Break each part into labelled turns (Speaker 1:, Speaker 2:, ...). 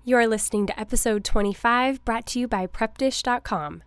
Speaker 1: You're listening to episode 25, brought to you by PrepDish.com.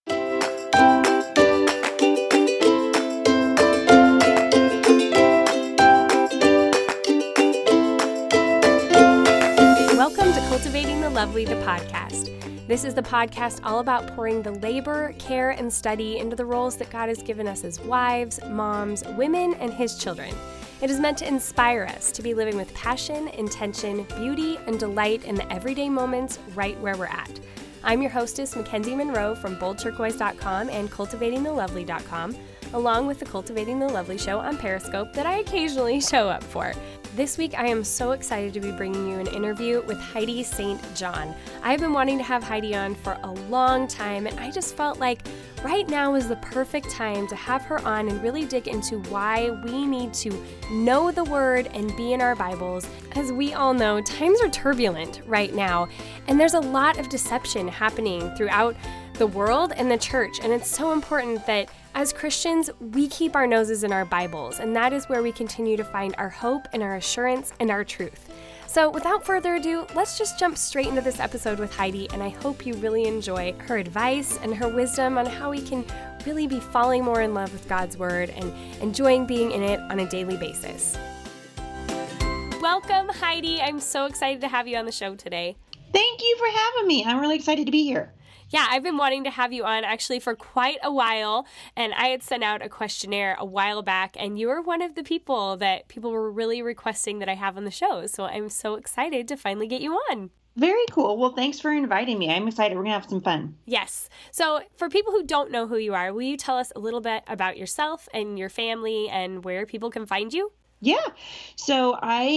Speaker 1: Welcome to Cultivating the Lovely, the podcast. This is the podcast all about pouring the labor, care, and study into the roles that God has given us as wives, moms, women, and His children. It is meant to inspire us to be living with passion, intention, beauty, and delight in the everyday moments right where we're at. I'm your hostess, Mackenzie Monroe from BoldTurquoise.com and CultivatingTheLovely.com, along with the Cultivating the Lovely show on Periscope that I occasionally show up for. This week, I am so excited to be bringing you an interview with Heidi St. John. I've been wanting to have Heidi on for a long time, and I just felt like right now is the perfect time to have her on and really dig into why we need to know the Word and be in our Bibles. As we all know, times are turbulent right now, and there's a lot of deception happening throughout the world and the church, and it's so important that as Christians, we keep our noses in our Bibles, and that is where we continue to find our hope and our assurance and our truth. So without further ado, let's just jump straight into this episode with Heidi, and I hope you really enjoy her advice and her wisdom on how we can really be falling more in love with God's Word and enjoying being in it on a daily basis. Welcome, Heidi. I'm so excited to have you on the show today.
Speaker 2: Thank you for having me. I'm really excited to be here.
Speaker 1: Yeah, I've been wanting to have you on actually for quite a while, and I had sent out a questionnaire a while back, and you were one of the people that people were really requesting that I have on the show, so I'm so excited to finally get you on.
Speaker 2: Very cool. Well, thanks for inviting me. I'm excited. We're going to have some fun.
Speaker 1: Yes. So for people who don't know who you are, will you tell us a little bit about yourself and your family and where people can find you?
Speaker 2: Yeah. So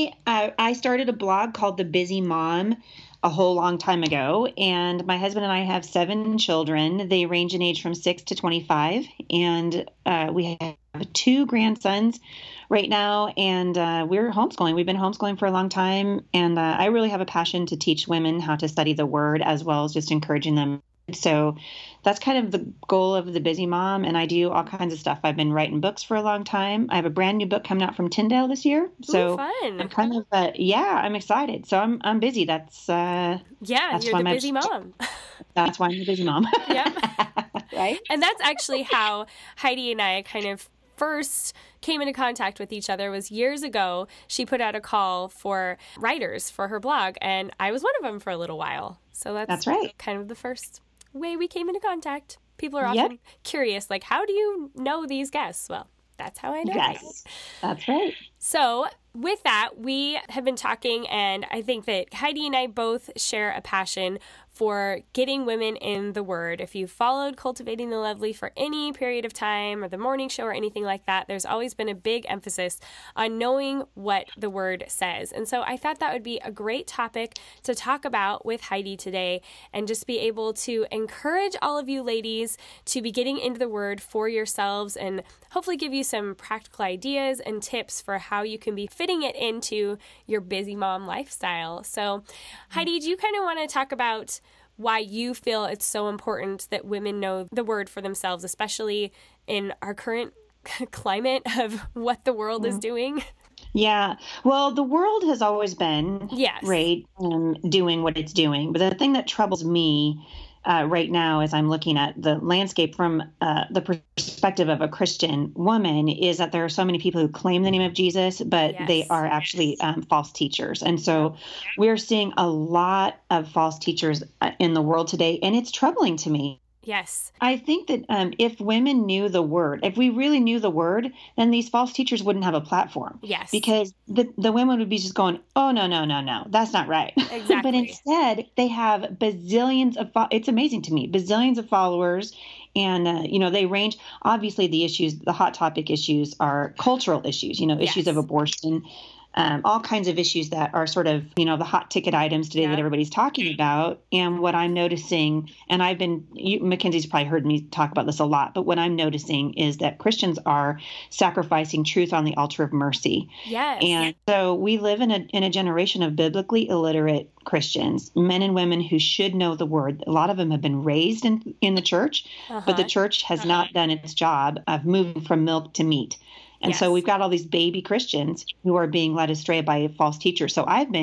Speaker 2: I started a blog called The Busy Mom a whole long time ago, and my husband and I have 7 children. They range in age from 6 to 25, and we have 2 grandsons right now, and we're homeschooling. We've been homeschooling for a long time, and I really have a passion to teach women how to study the Word as well as just encouraging them. So that's kind of the goal of The Busy Mom, and I do all kinds of stuff. I've been writing books for a long time. I have a brand new book coming out from Tyndale this year. So
Speaker 1: Ooh, fun.
Speaker 2: I'm kind of, I'm excited. So I'm busy. That's
Speaker 1: you're the busy mom.
Speaker 2: That's why I'm the busy mom.
Speaker 1: Yeah.
Speaker 2: Right?
Speaker 1: And that's actually how Heidi and I kind of first came into contact with each other. Was years ago. She put out a call for writers for her blog, and I was one of them for a little while. So that's right. Kind of the first way we came into contact. People are often curious, like, how do you know these guests? Well, that's how I know.
Speaker 2: Yes, that's right.
Speaker 1: So with that, we have been talking, and I think that Heidi and I both share a passion for getting women in the Word. If you've followed Cultivating the Lovely for any period of time, or the morning show or anything like that, there's always been a big emphasis on knowing what the Word says. And so I thought that would be a great topic to talk about with Heidi today, and just be able to encourage all of you ladies to be getting into the Word for yourselves, and hopefully give you some practical ideas and tips for how you can be fitting it into your busy mom lifestyle. So Heidi, do you kind of want to talk about why you feel it's so important that women know the Word for themselves, especially in our current climate of what the world is doing?
Speaker 2: Yeah. Well, the world has always been right, doing what it's doing. But the thing that troubles me right now, as I'm looking at the landscape from the perspective of a Christian woman, is that there are so many people who claim the name of Jesus, but they are actually false teachers. And so we're seeing a lot of false teachers in the world today, and it's troubling to me.
Speaker 1: Yes.
Speaker 2: I think that if women knew the Word, if we really knew the Word, then these false teachers wouldn't have a platform.
Speaker 1: Yes.
Speaker 2: Because the women would be just going, oh, no, that's not right.
Speaker 1: Exactly.
Speaker 2: But instead, they have bazillions of, it's amazing to me, bazillions of followers. And, they range, obviously the hot topic issues are cultural issues, issues of abortion, all kinds of issues that are sort of, the hot ticket items today that everybody's talking about. And what I'm noticing, and Mackenzie's probably heard me talk about this a lot, but what I'm noticing is that Christians are sacrificing truth on the altar of mercy.
Speaker 1: Yes.
Speaker 2: And so we live in a generation of biblically illiterate Christians, men and women who should know the Word. A lot of them have been raised in the church, but the church has not done its job of moving from milk to meat. And so we've got all these baby Christians who are being led astray by false teachers. So I've been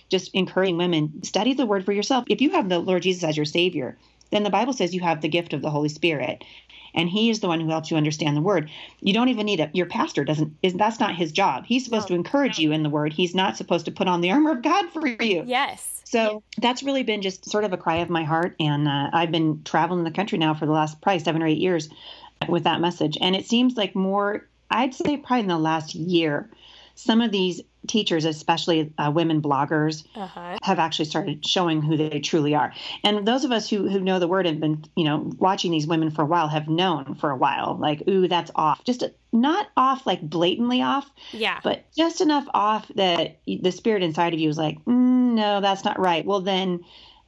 Speaker 2: just encouraging women, study the word for yourself. If you have the Lord Jesus as your Savior, then the Bible says you have the gift of the Holy Spirit. And he is the one who helps you understand the word. You don't even need your pastor that's not his job. He's supposed to encourage you in the word. He's not supposed to put on the armor of God for you.
Speaker 1: Yes.
Speaker 2: So that's really been just sort of a cry of my heart. And I've been traveling the country now for the last probably 7 or 8 years with that message. And it seems like more, I'd say probably in the last year, some of these teachers, especially women bloggers, have actually started showing who they truly are. And those of us who know the word and been, watching these women for a while have known for a while, like, ooh, that's off. Just not off, like blatantly off, but just enough off that the spirit inside of you is like, no, that's not right. Well, then,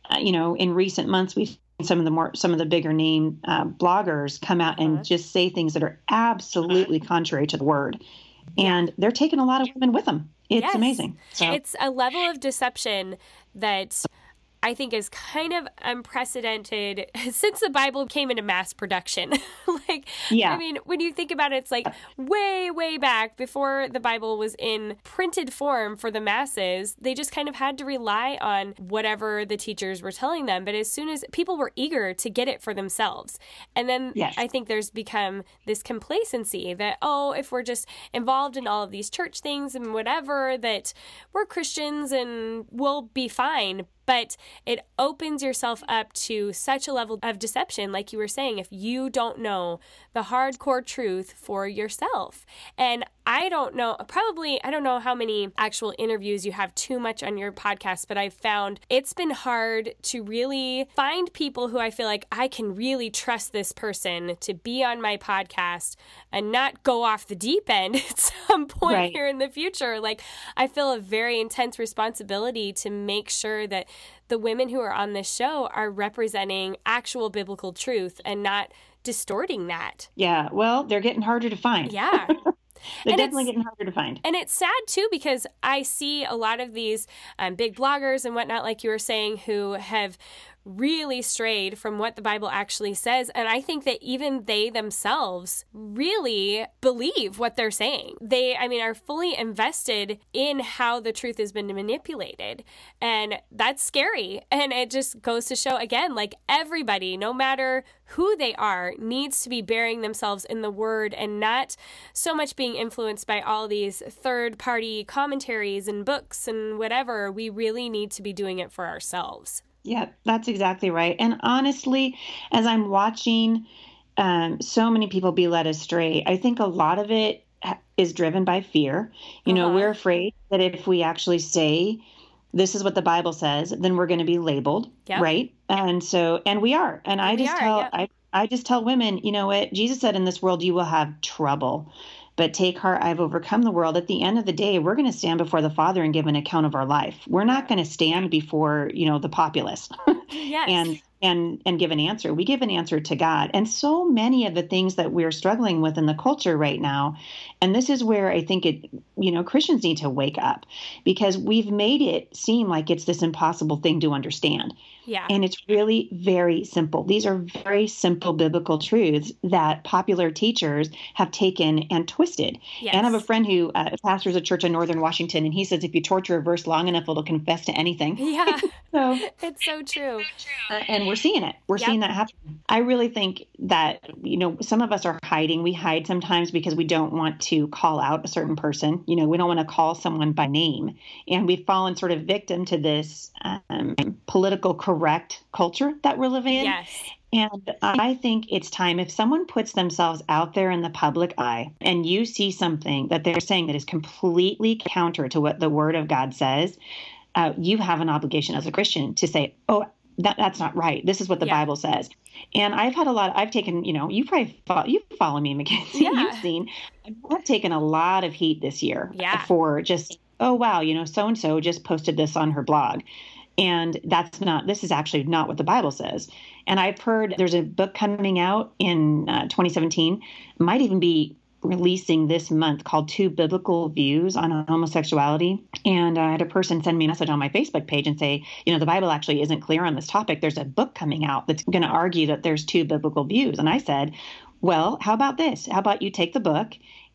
Speaker 2: in recent months, we've seen some of the bigger name bloggers come out and just say things that are absolutely contrary to the word. And they're taking a lot of women with them. It's amazing. So. It's
Speaker 1: a level of deception that I think is kind of unprecedented since the Bible came into mass production. I mean, when you think about it, it's like way, way back before the Bible was in printed form for the masses, they just kind of had to rely on whatever the teachers were telling them. But as soon as people were eager to get it for themselves, and then I think there's become this complacency that, if we're just involved in all of these church things and whatever, that we're Christians and we'll be fine. But it opens yourself up to such a level of deception, like you were saying, if you don't know the hardcore truth for yourself. And I don't know how many actual interviews you have too much on your podcast, but I've found it's been hard to really find people who I feel like I can really trust this person to be on my podcast and not go off the deep end at some point here in the future. Like, I feel a very intense responsibility to make sure that the women who are on this show are representing actual biblical truth and not distorting that.
Speaker 2: Yeah, well, they're getting harder to find.
Speaker 1: Yeah.
Speaker 2: They're definitely getting harder to find.
Speaker 1: And it's sad, too, because I see a lot of these big bloggers and whatnot, like you were saying, who have really strayed from what the Bible actually says. And I think that even they themselves really believe what they're saying. They, are fully invested in how the truth has been manipulated. And that's scary. And it just goes to show, again, like everybody, no matter who they are, needs to be bearing themselves in the word and not so much being influenced by all these third-party commentaries and books and whatever. We really need to be doing it for ourselves.
Speaker 2: Yeah, that's exactly right. And honestly, as I'm watching so many people be led astray, I think a lot of it is driven by fear. We're afraid that if we actually say, this is what the Bible says, then we're going to be labeled, right? And we are. And I just tell women, you know what? Jesus said, in this world, you will have trouble. But take heart, I've overcome the world. At the end of the day, we're going to stand before the Father and give an account of our life. We're not going to stand before, the populace and give an answer. We give an answer to God. And so many of the things that we're struggling with in the culture right now, and this is where I think Christians need to wake up, because we've made it seem like it's this impossible thing to understand.
Speaker 1: Yeah.
Speaker 2: And it's really very simple. These are very simple biblical truths that popular teachers have taken and twisted.
Speaker 1: Yes.
Speaker 2: And I have a friend who pastors a church in Northern Washington, and he says if you torture a verse long enough, it'll confess to anything.
Speaker 1: Yeah.
Speaker 2: So
Speaker 1: it's so true.
Speaker 2: And we're seeing it. We're seeing that happen. I really think that, some of us are hiding. We hide sometimes because we don't want to call out a certain person. We don't want to call someone by name. And we've fallen sort of victim to this political correct culture that we're living in.
Speaker 1: Yes.
Speaker 2: And I think it's time, if someone puts themselves out there in the public eye and you see something that they're saying that is completely counter to what the Word of God says, you have an obligation as a Christian to say, that's not right. This is what the Bible says. And I've taken, you follow me, Mackenzie.
Speaker 1: Yeah.
Speaker 2: You've seen, I've taken a lot of heat this year for just, so-and-so just posted this on her blog. And this is actually not what the Bible says. And I've heard there's a book coming out in 2017, might even be releasing this month, called Two Biblical Views on Homosexuality. And I had a person send me a message on my Facebook page and say, the Bible actually isn't clear on this topic. There's a book coming out that's going to argue that there's two biblical views. And I said, well, how about this? How about you take the book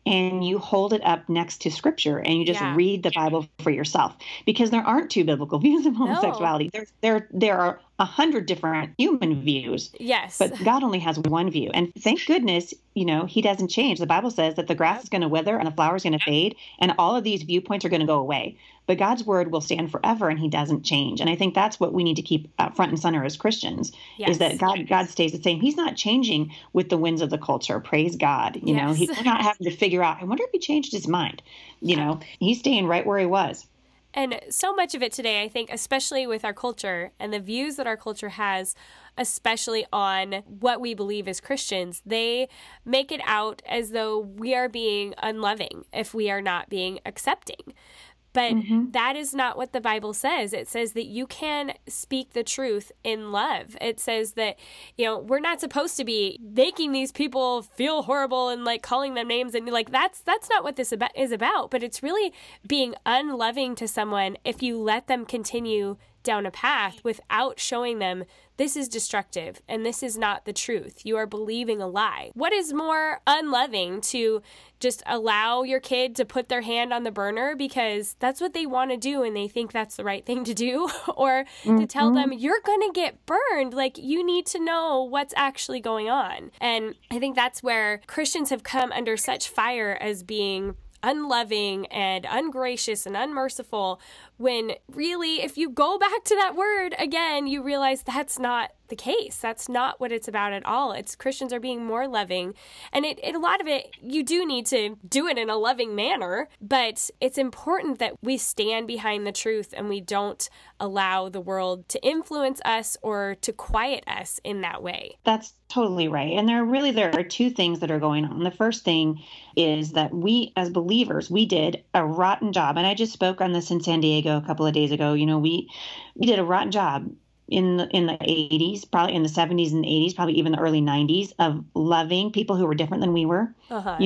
Speaker 2: and you hold it up next to scripture and you just
Speaker 1: Yeah.
Speaker 2: read the Bible for yourself, because there aren't two biblical views of homosexuality. There are 100 different human views.
Speaker 1: Yes.
Speaker 2: But God only has one view. And thank goodness, he doesn't change. The Bible says that the grass is going to wither and the flower is going to fade, and all of these viewpoints are going to go away. But God's word will stand forever, and he doesn't change. And I think that's what we need to keep front and center as Christians, is that God stays the same. He's not changing with the winds of the culture. Praise God. He's not having to figure out, I wonder if he changed his mind. He's staying right where he was.
Speaker 1: And so much of it today, I think, especially with our culture and the views that our culture has, especially on what we believe as Christians, they make it out as though we are being unloving if we are not being accepting. But that is not what the Bible says. It says that you can speak the truth in love. It says that, we're not supposed to be making these people feel horrible and like calling them names. And like, that's not what this is about. But it's really being unloving to someone if you let them continue down a path without showing them this is destructive and this is not the truth. You are believing a lie. What is more unloving, to just allow your kid to put their hand on the burner because that's what they want to do and they think that's the right thing to do, or to tell them you're going to get burned? Like, you need to know what's actually going on. And I think that's where Christians have come under such fire as being unloving and ungracious and unmerciful, when really, if you go back to that word again, you realize that's not the case. That's not what it's about at all. It's Christians are being more loving. And a lot of it, you do need to do it in a loving manner, but it's important that we stand behind the truth and we don't allow the world to influence us or to quiet us in that way.
Speaker 2: That's totally right. And there are two things that are going on. The first thing is that we as believers, we did a rotten job. And I just spoke on this in San Diego a couple of days ago. We did a rotten job in the 80s, probably in the 70s and 80s, probably even the early 90s, of loving people who were different than we were,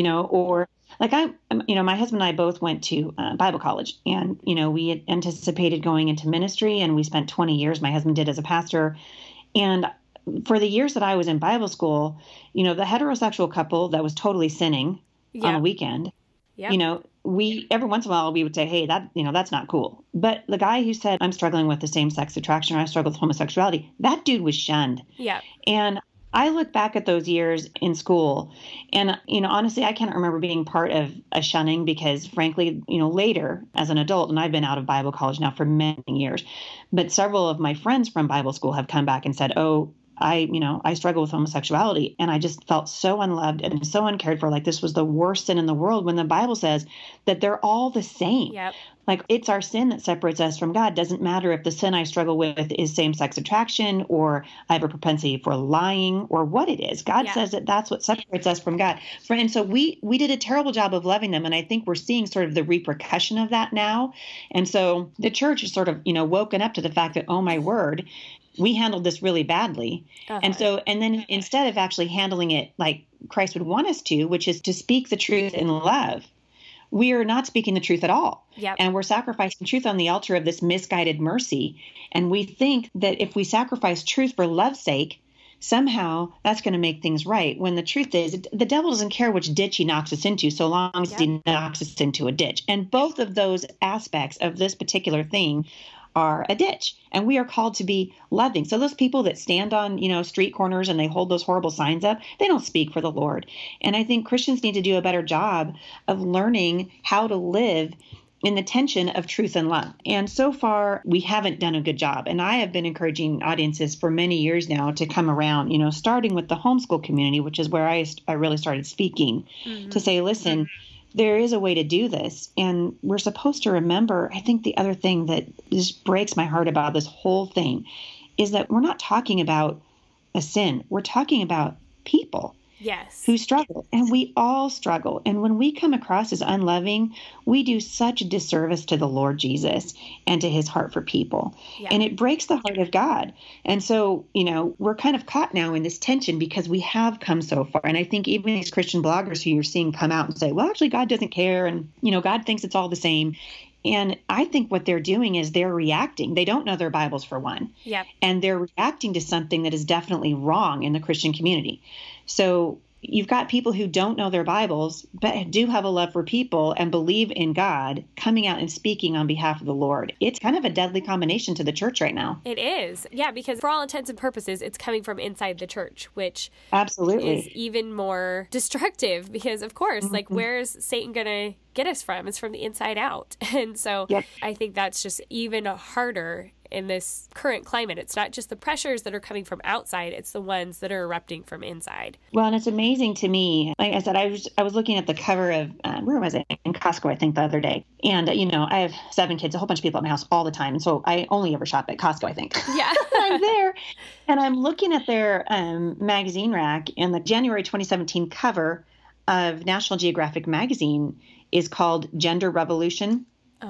Speaker 2: or like my husband and I both went to Bible college, and, we had anticipated going into ministry, and we spent 20 years, my husband did, as a pastor. And for the years that I was in Bible school, the heterosexual couple that was totally sinning on a weekend, we, every once in a while, we would say, hey, that's not cool. But the guy who said, I'm struggling with the same-sex attraction, or I struggle with homosexuality, that dude was shunned.
Speaker 1: Yeah.
Speaker 2: And I look back at those years in school, and, honestly, I can't remember being part of a shunning, because frankly, later as an adult, and I've been out of Bible college now for many years, but several of my friends from Bible school have come back and said, oh, I struggle with homosexuality, and I just felt so unloved and so uncared for, like this was the worst sin in the world, when the Bible says that they're all the same.
Speaker 1: Yep.
Speaker 2: Like, it's our sin that separates us from God. Doesn't matter if the sin I struggle with is same-sex attraction, or I have a propensity for lying, or what it is. God says that that's what separates us from God. And so we did a terrible job of loving them, and I think we're seeing sort of the repercussion of that now. And so the church is sort of, woken up to the fact that, oh my word, we handled this really badly. And then instead of actually handling it like Christ would want us to, which is to speak the truth in love, we are not speaking the truth at all.
Speaker 1: Yep.
Speaker 2: And we're sacrificing truth on the altar of this misguided mercy. And we think that if we sacrifice truth for love's sake, somehow that's going to make things right. When the truth is, the devil doesn't care which ditch he knocks us into, so long as he knocks us into a ditch. And both of those aspects of this particular thing are a ditch, and we are called to be loving. So those people that stand on, street corners and they hold those horrible signs up, they don't speak for the Lord. And I think Christians need to do a better job of learning how to live in the tension of truth and love. And so far, we haven't done a good job. And I have been encouraging audiences for many years now to come around, starting with the homeschool community, which is where I really started speaking, to say, listen, there is a way to do this. And we're supposed to remember, I think the other thing that just breaks my heart about this whole thing is that we're not talking about a sin. We're talking about people.
Speaker 1: Yes.
Speaker 2: Who struggle. And we all struggle. And when we come across as unloving, we do such a disservice to the Lord Jesus and to his heart for people. Yeah. And it breaks the heart of God. And so, we're kind of caught now in this tension because we have come so far. And I think even these Christian bloggers who you're seeing come out and say, well, actually, God doesn't care. And, God thinks it's all the same. And I think what they're doing is they're reacting. They don't know their Bibles, for one.
Speaker 1: Yep.
Speaker 2: And they're reacting to something that is definitely wrong in the Christian community. So you've got people who don't know their Bibles, but do have a love for people and believe in God, coming out and speaking on behalf of the Lord. It's kind of a deadly combination to the church right now.
Speaker 1: It is. Yeah, because for all intents and purposes, it's coming from inside the church, which
Speaker 2: absolutely
Speaker 1: is even more destructive because, of course, like, where's Satan going to get us from? It's from the inside out. And so I think that's just even harder in this current climate. It's not just the pressures that are coming from outside, it's the ones that are erupting from inside.
Speaker 2: Well, and it's amazing to me. Like I said, I was looking at the cover of, where was it? In Costco, I think, the other day. And, I have 7 kids, a whole bunch of people at my house all the time. And so I only ever shop at Costco, I think.
Speaker 1: Yeah.
Speaker 2: I'm there and I'm looking at their magazine rack, and the January 2017 cover of National Geographic magazine is called Gender Revolution.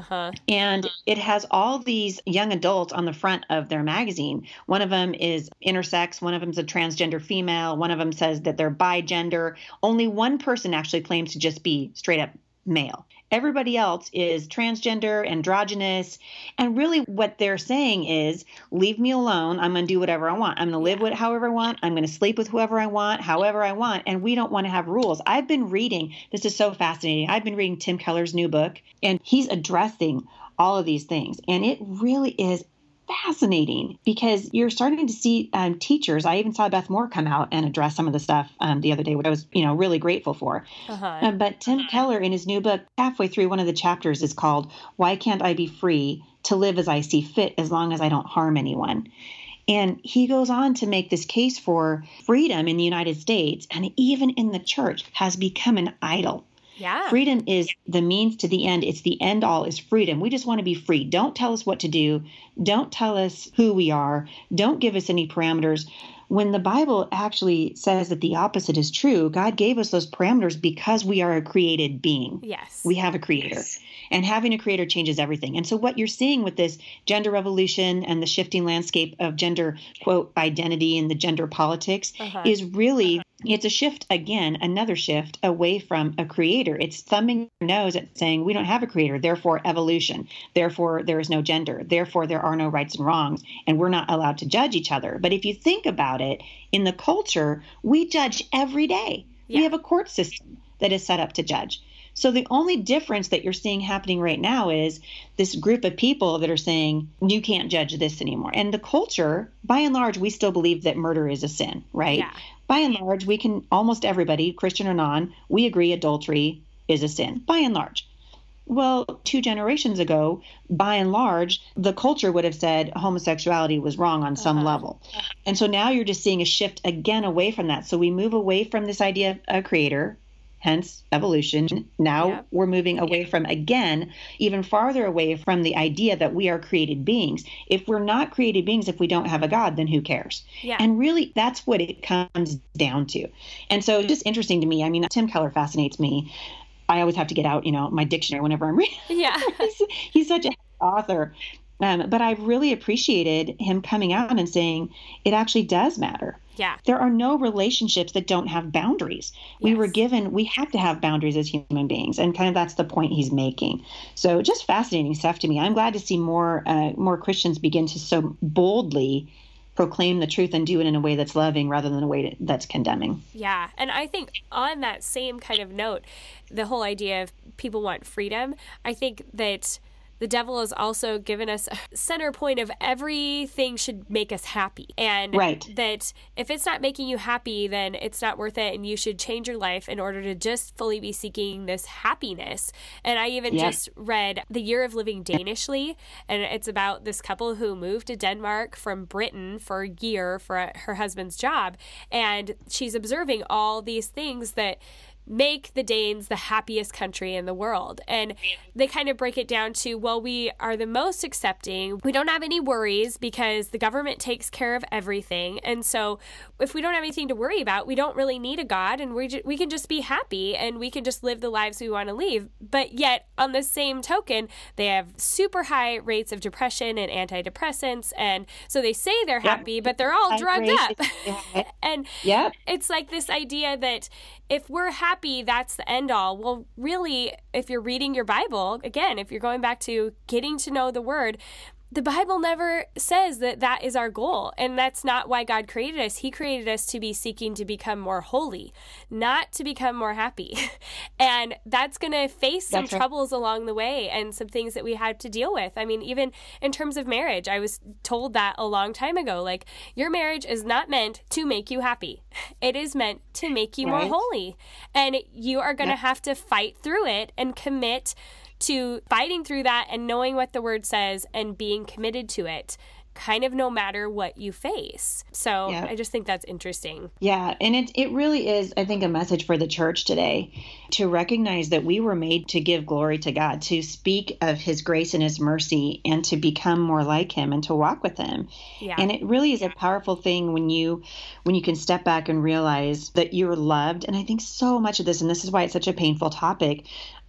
Speaker 2: And it has all these young adults on the front of their magazine. One of them is intersex. One of them is a transgender female. One of them says that they're bigender. Only one person actually claims to just be straight up male. Everybody else is transgender, androgynous. And really what they're saying is, leave me alone. I'm going to do whatever I want. I'm going to live however I want. I'm going to sleep with whoever I want, however I want. And we don't want to have rules. I've been reading, this is so fascinating. I've been reading Tim Keller's new book, and he's addressing all of these things. And it really is fascinating because you're starting to see teachers. I even saw Beth Moore come out and address some of the stuff the other day, which I was, really grateful for. But Tim Keller, in his new book, halfway through, one of the chapters is called "Why Can't I Be Free to Live as I See Fit as long as I don't harm anyone?" And he goes on to make this case for freedom in the United States, and even in the church, has become an idol.
Speaker 1: Yeah.
Speaker 2: Freedom is the means to the end. It's the end all is freedom. We just want to be free. Don't tell us what to do. Don't tell us who we are. Don't give us any parameters. When the Bible actually says that the opposite is true, God gave us those parameters because we are a created being.
Speaker 1: Yes.
Speaker 2: We have a creator. And having a creator changes everything. And so what you're seeing with this gender revolution and the shifting landscape of gender, quote, identity and the gender politics is really, it's a shift again, another shift away from a creator. It's thumbing your nose at saying we don't have a creator, therefore evolution, therefore there is no gender, therefore there are no rights and wrongs, and we're not allowed to judge each other. But if you think about it, in the culture, we judge every day. We have a court system that is set up to judge. So the only difference that you're seeing happening right now is this group of people that are saying, you can't judge this anymore. And the culture, by and large, we still believe that murder is a sin, right?
Speaker 1: Yeah.
Speaker 2: By and large, we can, almost everybody, Christian or non, we agree adultery is a sin, by and large. Well, 2 generations ago, by and large, the culture would have said homosexuality was wrong on some level. And so now you're just seeing a shift again away from that. So we move away from this idea of a creator, hence evolution. Now we're moving away from, again, even farther away from the idea that we are created beings. If we're not created beings, if we don't have a God, then who cares? And really, that's what it comes down to. And so it's just interesting to me. I mean, Tim Keller fascinates me. I always have to get out, my dictionary whenever I'm reading.
Speaker 1: Yeah.
Speaker 2: He's such an author. But I really appreciated him coming out and saying it actually does matter.
Speaker 1: Yeah.
Speaker 2: There are no relationships that don't have boundaries. We have to have boundaries as human beings. And kind of that's the point he's making. So just fascinating stuff to me. I'm glad to see more Christians begin to so boldly proclaim the truth and do it in a way that's loving rather than a way that's condemning.
Speaker 1: Yeah. And I think on that same kind of note, the whole idea of people want freedom, I think that the devil has also given us a center point of everything should make us happy. And that if it's not making you happy, then it's not worth it. And you should change your life in order to just fully be seeking this happiness. And I even just read The Year of Living Danishly. And it's about this couple who moved to Denmark from Britain for a year for her husband's job. And she's observing all these things that make the Danes the happiest country in the world. And they kind of break it down to, well, we are the most accepting. We don't have any worries because the government takes care of everything. And so if we don't have anything to worry about, we don't really need a God, and we can just be happy and we can just live the lives we want to live. But yet, on the same token, they have super high rates of depression and antidepressants. And so they say they're happy, but they're all drugged up. And it's like this idea that if we're happy, that's the end all. Well, really, if you're reading your Bible, again, if you're going back to getting to know the Word, the Bible never says that that is our goal. And that's not why God created us. He created us to be seeking to become more holy, not to become more happy. And that's going to face some troubles along the way and some things that we had to deal with. I mean, even in terms of marriage, I was told that a long time ago, like, your marriage is not meant to make you happy. It is meant to make you more holy. And you are going to have to fight through it and commit to fighting through that and knowing what the word says and being committed to it, kind of no matter what you face. So I just think that's interesting.
Speaker 2: Yeah. And it really is, I think, a message for the church today to recognize that we were made to give glory to God, to speak of his grace and his mercy, and to become more like him and to walk with him. Yeah. And it really is a powerful thing when you can step back and realize that you're loved. And I think so much of this, and this is why it's such a painful topic,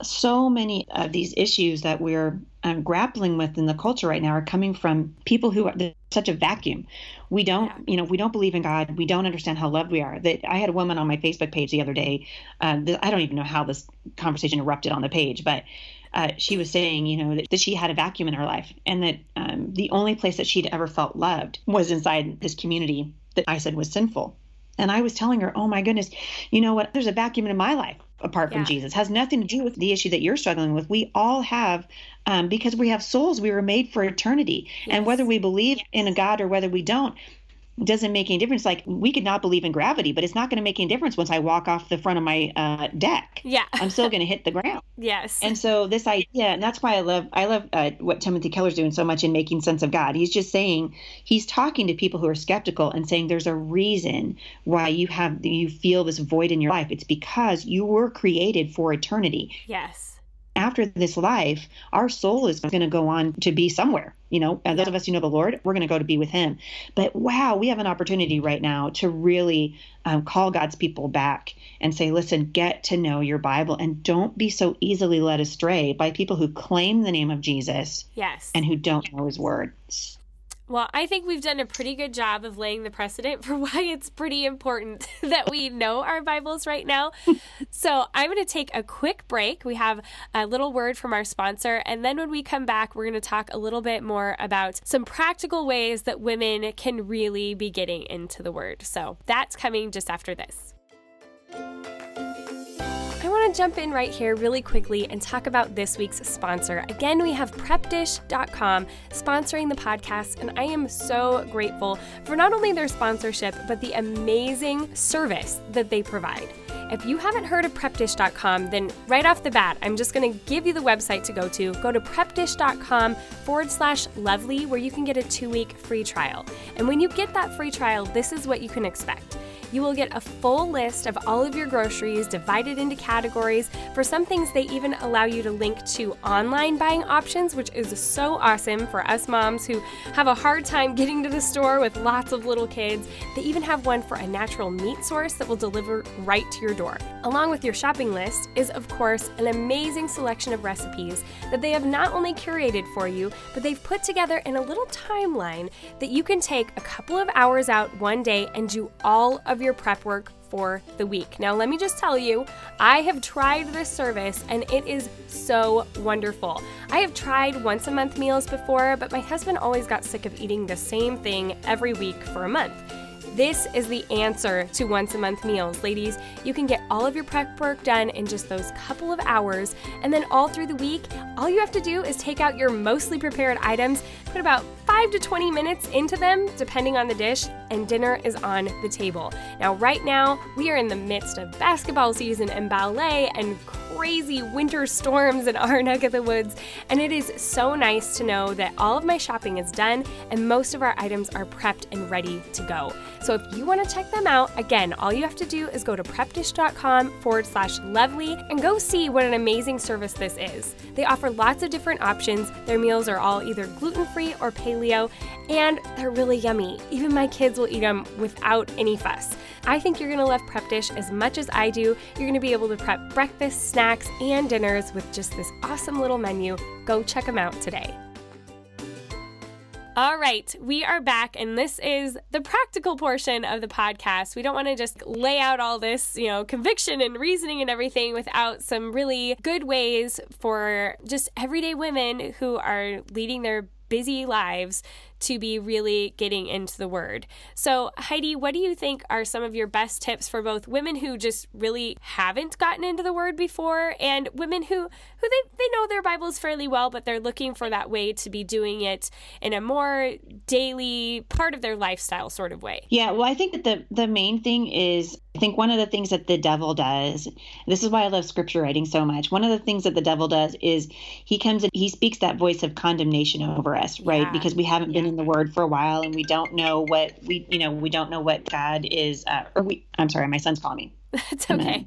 Speaker 2: so many of these issues that we're grappling with in the culture right now are coming from people who are such a vacuum. We don't, we don't believe in God. We don't understand how loved we are. That I had a woman on my Facebook page the other day. I don't even know how this conversation erupted on the page, but she was saying, that she had a vacuum in her life, and that the only place that she'd ever felt loved was inside this community that I said was sinful. And I was telling her, oh my goodness, you know what? There's a vacuum in my life apart from Jesus. It has nothing to do with the issue that you're struggling with. We all have, because we have souls, we were made for eternity. Yes. And whether we believe in a God or whether we don't, doesn't make any difference. Like, we could not believe in gravity, but it's not going to make any difference once I walk off the front of my deck. Yeah. I'm still going to hit the ground. Yes. And so this idea, and that's why I love what Timothy Keller's doing so much in Making Sense of God. He's just saying, he's talking to people who are skeptical and saying there's a reason why you feel this void in your life. It's because you were created for eternity. Yes. After this life, our soul is going to go on to be somewhere. And those of us who know the Lord, we're going to go to be with him. But wow, we have an opportunity right now to really call God's people back and say, listen, get to know your Bible, and don't be so easily led astray by people who claim the name of Jesus. Yes. And who don't know his word.
Speaker 1: Well, I think we've done a pretty good job of laying the precedent for why it's pretty important that we know our Bibles right now. So I'm going to take a quick break. We have a little word from our sponsor. And then when we come back, we're going to talk a little bit more about some practical ways that women can really be getting into the word. So that's coming just after this. I want to jump in right here really quickly and talk about this week's sponsor. Again, we have PrepDish.com sponsoring the podcast, and I am so grateful for not only their sponsorship, but the amazing service that they provide. If you haven't heard of PrepDish.com, then right off the bat, I'm just going to give you the website to go to. Go to PrepDish.com/lovely, where you can get a 2-week free trial. And when you get that free trial, this is what you can expect. You will get a full list of all of your groceries divided into categories. For some things, they even allow you to link to online buying options, which is so awesome for us moms who have a hard time getting to the store with lots of little kids. They even have one for a natural meat source that will deliver right to your door. Along with your shopping list is, of course, an amazing selection of recipes that they have not only curated for you, but they've put together in a little timeline that you can take a couple of hours out one day and do all of your prep work for the week. Now, let me just tell you, I have tried this service and it is so wonderful. I have tried once a month meals before, but my husband always got sick of eating the same thing every week for a month. This is the answer to once a month meals. Ladies, you can get all of your prep work done in just those couple of hours, and then all through the week, all you have to do is take out your mostly prepared items, put about 5 to 20 minutes into them, depending on the dish, and dinner is on the table. Now, right now, we are in the midst of basketball season and ballet and crazy winter storms in our neck of the woods, and it is so nice to know that all of my shopping is done and most of our items are prepped and ready to go. So if you want to check them out, again, all you have to do is go to prepdish.com/lovely and go see what an amazing service this is. They offer lots of different options. Their meals are all either gluten-free or paleo, and they're really yummy. Even my kids will eat them without any fuss. I think you're going to love Prep Dish as much as I do. You're going to be able to prep breakfast, snacks, and dinners with just this awesome little menu. Go check them out today. All right, we are back, and this is the practical portion of the podcast. We don't want to just lay out all this, conviction and reasoning and everything without some really good ways for just everyday women who are leading their busy lives to be really getting into the Word. So Heidi, what do you think are some of your best tips for both women who just really haven't gotten into the Word before and women who they know their Bibles fairly well, but they're looking for that way to be doing it in a more daily part of their lifestyle sort of way?
Speaker 2: Yeah, well, I think that the main thing is, I think one of the things that the devil does, this is why I love scripture writing so much. One of the things that the devil does is he comes and he speaks that voice of condemnation over us, right?
Speaker 1: Yeah.
Speaker 2: Because we haven't been in the Word for a while and we don't know what we don't know what God is, I'm sorry, my son's calling me.
Speaker 1: It's okay.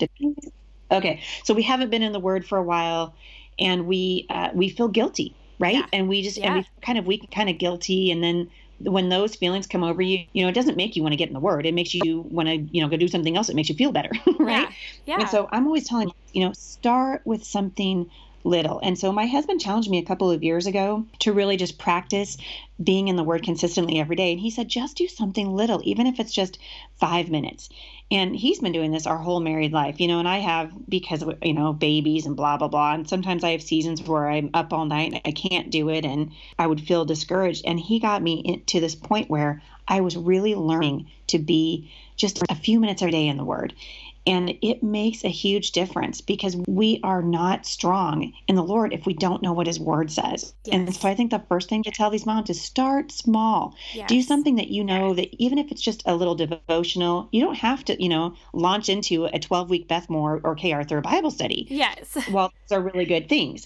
Speaker 2: Okay. So we haven't been in the Word for a while and we feel guilty, right?
Speaker 1: Yeah.
Speaker 2: And we kind of guilty. And then when those feelings come over you, it doesn't make you want to get in the Word. It makes you want to, go do something else that makes you feel better, right?
Speaker 1: Yeah.
Speaker 2: And so I'm always telling you, start with something little. And so my husband challenged me a couple of years ago to really just practice being in the Word consistently every day. And he said, just do something little, even if it's just 5 minutes. And he's been doing this our whole married life, and I have, because of, babies and blah, blah, blah. And sometimes I have seasons where I'm up all night and I can't do it and I would feel discouraged. And he got me to this point where I was really learning to be just a few minutes every day in the Word. And it makes a huge difference because we are not strong in the Lord if we don't know what His Word says. Yes. And so I think the first thing to tell these moms is start small. Yes. Do something that that even if it's just a little devotional, you don't have to, launch into a 12-week Beth Moore or Kay Arthur Bible study.
Speaker 1: Yes.
Speaker 2: Well, those are really good things.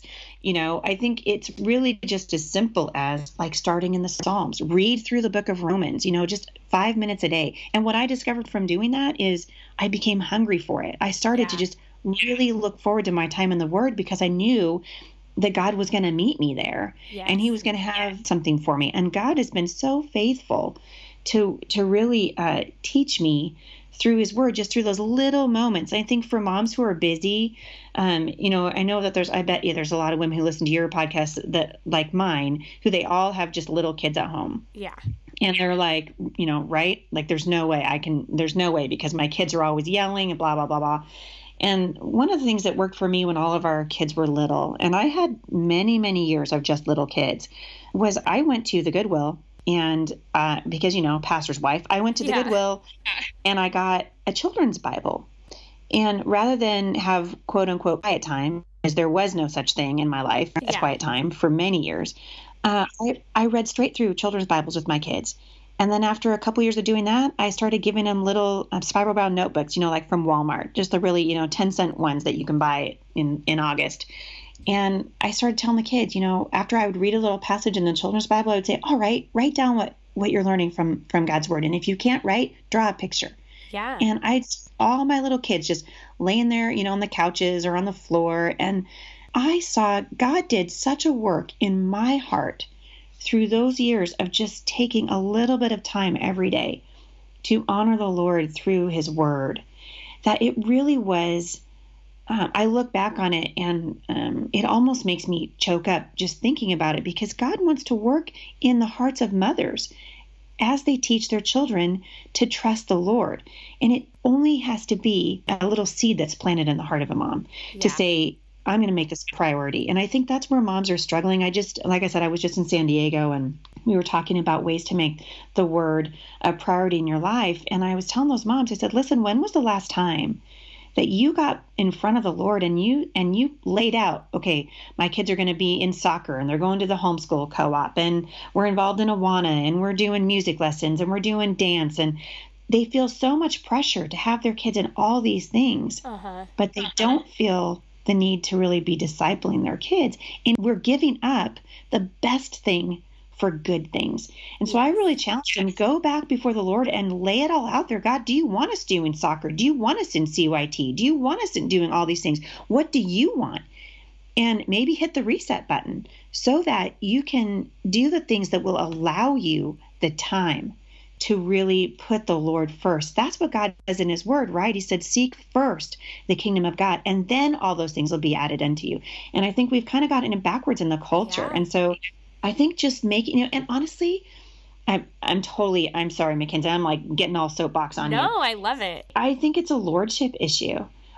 Speaker 2: I think it's really just as simple as like starting in the Psalms. Read through the book of Romans, just 5 minutes a day. And what I discovered from doing that is I became hungry for it. I started to just really look forward to my time in the Word because I knew that God was going to meet me there and He was going to have something for me. And God has been so faithful to really teach me through His Word, just through those little moments. I think for moms who are busy, I know that I bet there's a lot of women who listen to your podcast that like mine, who they all have just little kids at home.
Speaker 1: Yeah.
Speaker 2: And they're like, right? Like, there's no way because my kids are always yelling and blah, blah, blah, blah. And one of the things that worked for me when all of our kids were little, and I had many, many years of just little kids, was I went to the Goodwill. And because, pastor's wife, I went to the Goodwill and I got a children's Bible. And rather than have quote unquote quiet time, because there was no such thing in my life as quiet time for many years, I read straight through children's Bibles with my kids. And then after a couple years of doing that, I started giving them little spiral bound notebooks, like from Walmart, just the really, 10-cent ones that you can buy in August. And I started telling the kids, after I would read a little passage in the children's Bible, I would say, all right, write down what you're learning from God's Word. And if you can't write, draw a picture.
Speaker 1: Yeah.
Speaker 2: And all my little kids just laying there, on the couches or on the floor. And I saw God did such a work in my heart through those years of just taking a little bit of time every day to honor the Lord through His Word, that it really was, I look back on it and it almost makes me choke up just thinking about it, because God wants to work in the hearts of mothers as they teach their children to trust the Lord. And it only has to be a little seed that's planted in the heart of a mom to say, I'm going to make this a priority. And I think that's where moms are struggling. Like I said, I was just in San Diego and we were talking about ways to make the Word a priority in your life. And I was telling those moms, I said, listen, when was the last time that you got in front of the Lord and you laid out, okay, my kids are going to be in soccer and they're going to the homeschool co-op and we're involved in Awana and we're doing music lessons and we're doing dance, and they feel so much pressure to have their kids in all these things, but they don't feel the need to really be discipling their kids. And we're giving up the best thing for good things. And so I really challenge them, go back before the Lord and lay it all out there. God, do you want us doing soccer? Do you want us in CYT? Do you want us in doing all these things? What do you want? And maybe hit the reset button so that you can do the things that will allow you the time to really put the Lord first. That's what God does in His Word, right? He said, seek first the kingdom of God, and then all those things will be added unto you. And I think we've kind of gotten it backwards in the culture. And so I think just making, and honestly, I'm sorry, Mackenzie, I'm like getting all soapbox on you.
Speaker 1: No, I love it.
Speaker 2: I think it's a lordship issue.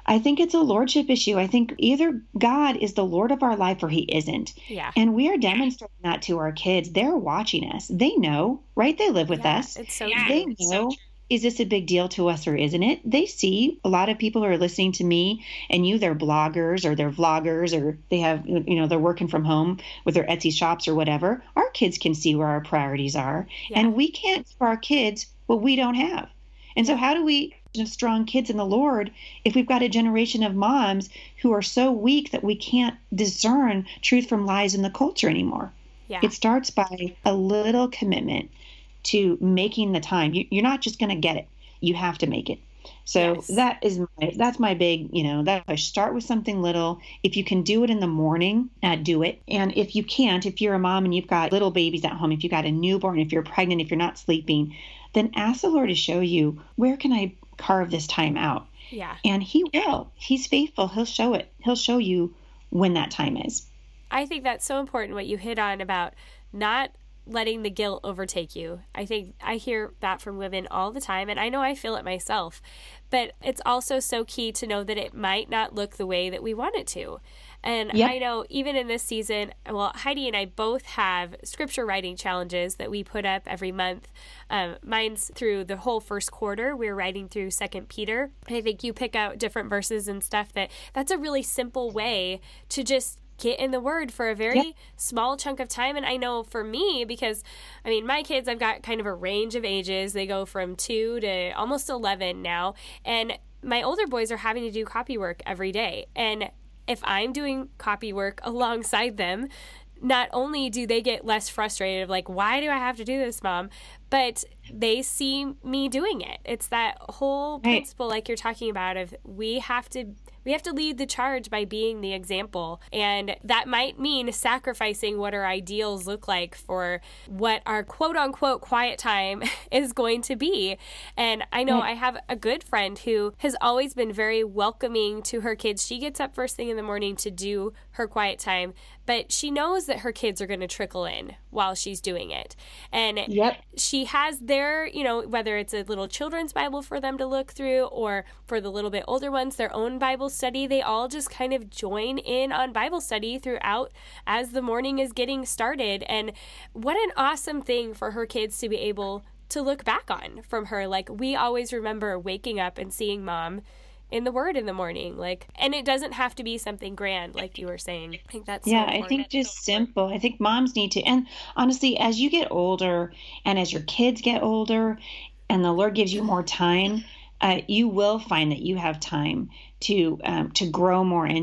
Speaker 2: I think it's a lordship issue. I think either God is the Lord of our life or he isn't.
Speaker 1: Yeah.
Speaker 2: And we are demonstrating that to our kids. They're watching us. They know, right? They live with us.
Speaker 1: It's so
Speaker 2: They
Speaker 1: true.
Speaker 2: know, is this a big deal to us or isn't it? They see a lot of people who are listening to me and you, they're bloggers or they're vloggers or they have, they're working from home with their Etsy shops or whatever. Our kids can see where our priorities are.
Speaker 1: Yeah.
Speaker 2: And we can't give our kids what we don't have. And so how do we have strong kids in the Lord if we've got a generation of moms who are so weak that we can't discern truth from lies in the culture anymore?
Speaker 1: Yeah.
Speaker 2: It starts by a little commitment to making the time. You're not just going to get it. You have to make it. So that's my big, that I start with something little. If you can do it in the morning, do it. And if you can't, if you're a mom and you've got little babies at home, if you've got a newborn, if you're pregnant, if you're not sleeping, then ask the Lord to show you, where can I carve this time out?
Speaker 1: Yeah.
Speaker 2: And he will. He's faithful. He'll show it. He'll show you when that time is.
Speaker 1: I think that's so important what you hit on about not letting the guilt overtake you. I think I hear that from women all the time, and I know I feel it myself. But it's also so key to know that it might not look the way that we want it to. And I know even in this season, well, Heidi and I both have scripture writing challenges that we put up every month. Mine's through the whole first quarter. We're writing through 2 Peter. And I think you pick out different verses and stuff that's a really simple way to just get in the Word for a very small chunk of time. And I know for me, because my kids, I've got kind of a range of ages. They go from 2 to almost 11 now. And my older boys are having to do copy work every day. And if I'm doing copy work alongside them, not only do they get less frustrated of like, why do I have to do this, Mom? But they see me doing it. It's that whole principle like you're talking about of we have to lead the charge by being the example. And that might mean sacrificing what our ideals look like for what our quote unquote quiet time is going to be. And I know I have a good friend who has always been very welcoming to her kids. She gets up first thing in the morning to do her quiet time, but she knows that her kids are going to trickle in while she's doing it. And she has their, whether it's a little children's Bible for them to look through or for the little bit older ones, their own Bible study, they all just kind of join in on Bible study throughout as the morning is getting started. And what an awesome thing for her kids to be able to look back on from her. Like, we always remember waking up and seeing Mom in the Word in the morning, and it doesn't have to be something grand, like you were saying. I think that's
Speaker 2: I think just simple. I think moms need to, and honestly, as you get older and as your kids get older and the Lord gives you more time, you will find that you have time to grow more and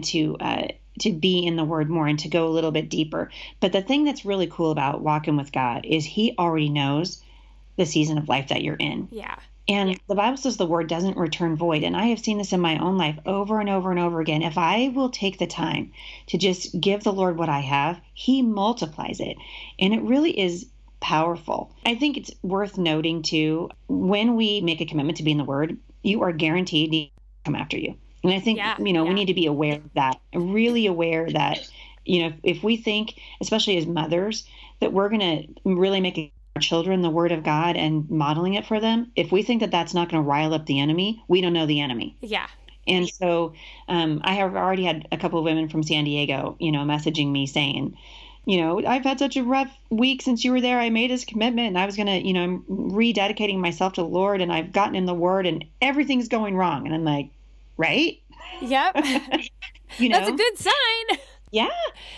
Speaker 2: to be in the Word more and to go a little bit deeper. But the thing that's really cool about walking with God is he already knows the season of life that you're in.
Speaker 1: Yeah.
Speaker 2: And the Bible says the word doesn't return void. And I have seen this in my own life over and over and over again. If I will take the time to just give the Lord what I have, he multiplies it. And it really is powerful. I think it's worth noting too, when we make a commitment to be in the Word, you are guaranteed to come after you. And I think, we need to be aware of that, really aware that, if we think, especially as mothers, that we're going to really make our children the Word of God and modeling it for them, if we think that that's not going to rile up the enemy, we don't know the enemy.
Speaker 1: Yeah.
Speaker 2: And so I have already had a couple of women from San Diego, messaging me saying, I've had such a rough week since you were there. I made this commitment and I was going to, I'm rededicating myself to the Lord and I've gotten in the Word and everything's going wrong. And I'm like, right?
Speaker 1: Yep. That's a good sign.
Speaker 2: Yeah.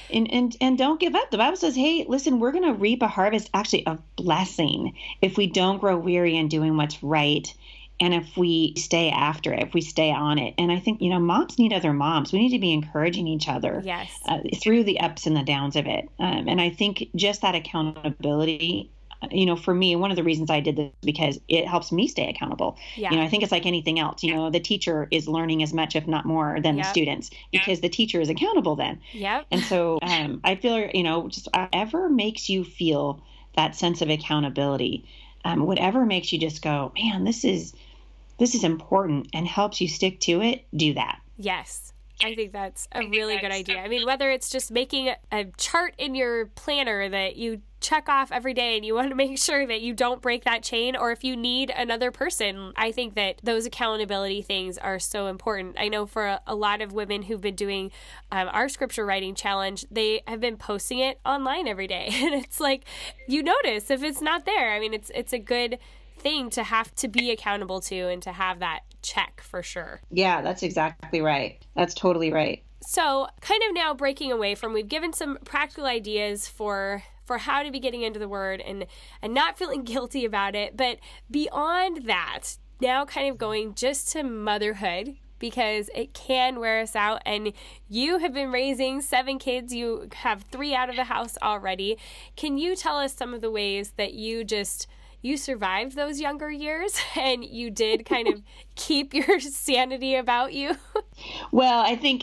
Speaker 2: And don't give up. The Bible says, hey, listen, we're going to reap a harvest actually of blessing if we don't grow weary in doing what's right. And if we stay after it, if we stay on it. And I think, moms need other moms. We need to be encouraging each other through the ups and the downs of it. And I think just that accountability, for me, one of the reasons I did this because it helps me stay accountable. Yeah. I think it's like anything else. The teacher is learning as much, if not more, than the students because the teacher is accountable then.
Speaker 1: Yeah.
Speaker 2: And so I feel, just whatever makes you feel that sense of accountability, whatever makes you just go, man, this is important and helps you stick to it, do that.
Speaker 1: Yes. I think that's a really good idea. I mean, whether it's just making a chart in your planner that you check off every day and you want to make sure that you don't break that chain, or if you need another person, I think that those accountability things are so important. I know for a lot of women who've been doing our scripture writing challenge, they have been posting it online every day. And it's like, you notice if it's not there. I mean, it's a good thing to have to be accountable to and to have that check for sure.
Speaker 2: Yeah, that's exactly right. That's totally right.
Speaker 1: So kind of now breaking away from, we've given some practical ideas for how to be getting into the Word and not feeling guilty about it. But beyond that, now kind of going just to motherhood, because it can wear us out. And you have been raising 7 kids. You have 3 out of the house already. Can you tell us some of the ways that you survived those younger years and you did kind of keep your sanity about you?
Speaker 2: Well, I think,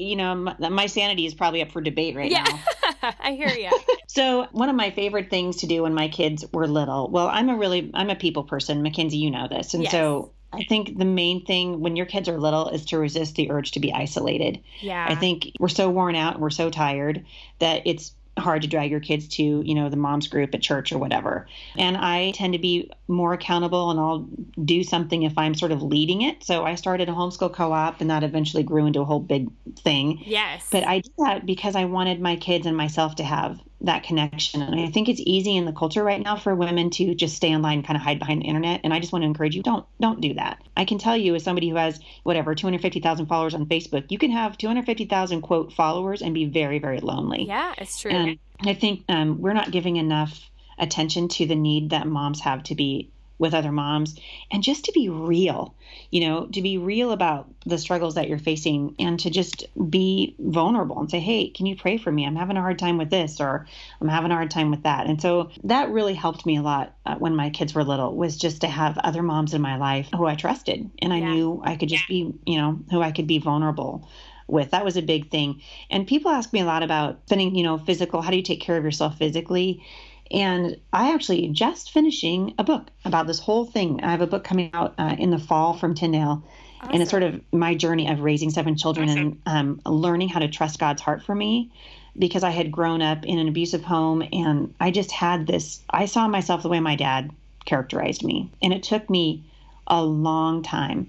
Speaker 2: my sanity is probably up for debate right now.
Speaker 1: I hear you.
Speaker 2: So one of my favorite things to do when my kids were little, well, I'm a people person. Mackenzie, you know this. And so I think the main thing when your kids are little is to resist the urge to be isolated.
Speaker 1: Yeah.
Speaker 2: I think we're so worn out and we're so tired that it's hard to drag your kids to, the mom's group at church or whatever. And I tend to be more accountable and I'll do something if I'm sort of leading it. So I started a homeschool co-op and that eventually grew into a whole big thing.
Speaker 1: Yes.
Speaker 2: But I did that because I wanted my kids and myself to have that connection. And I think it's easy in the culture right now for women to just stay online and kind of hide behind the internet. And I just want to encourage you, don't do that. I can tell you, as somebody who has 250,000 followers on Facebook, you can have 250,000 quote followers and be very, very lonely.
Speaker 1: Yeah, it's true.
Speaker 2: And I think we're not giving enough attention to the need that moms have to be with other moms and just to be real, to be real about the struggles that you're facing and to just be vulnerable and say, hey, can you pray for me? I'm having a hard time with this, or I'm having a hard time with that. And so that really helped me a lot when my kids were little, was just to have other moms in my life who I trusted. And I knew I could just be, who I could be vulnerable with. That was a big thing. And people ask me a lot about spending, physical, how do you take care of yourself physically? And I actually just finishing a book about this whole thing. I have a book coming out in the fall from Tyndale. Awesome. And it's sort of my journey of raising 7 children and learning how to trust God's heart for me, because I had grown up in an abusive home and I just had this, I saw myself the way my dad characterized me. And it took me a long time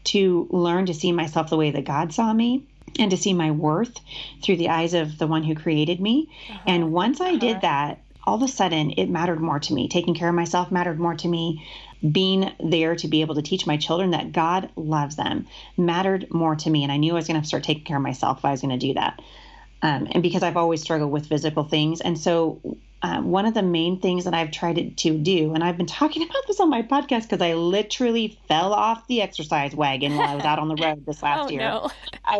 Speaker 2: to learn to see myself the way that God saw me and to see my worth through the eyes of the one who created me. And once I did that, all of a sudden it mattered more to me. Taking care of myself mattered more to me. Being there to be able to teach my children that God loves them mattered more to me. And I knew I was going to have to start taking care of myself if I was going to do that. And because I've always struggled with physical things. And so one of the main things that I've tried to do, and I've been talking about this on my podcast because I literally fell off the exercise wagon while I was out on the road this last year.
Speaker 1: No.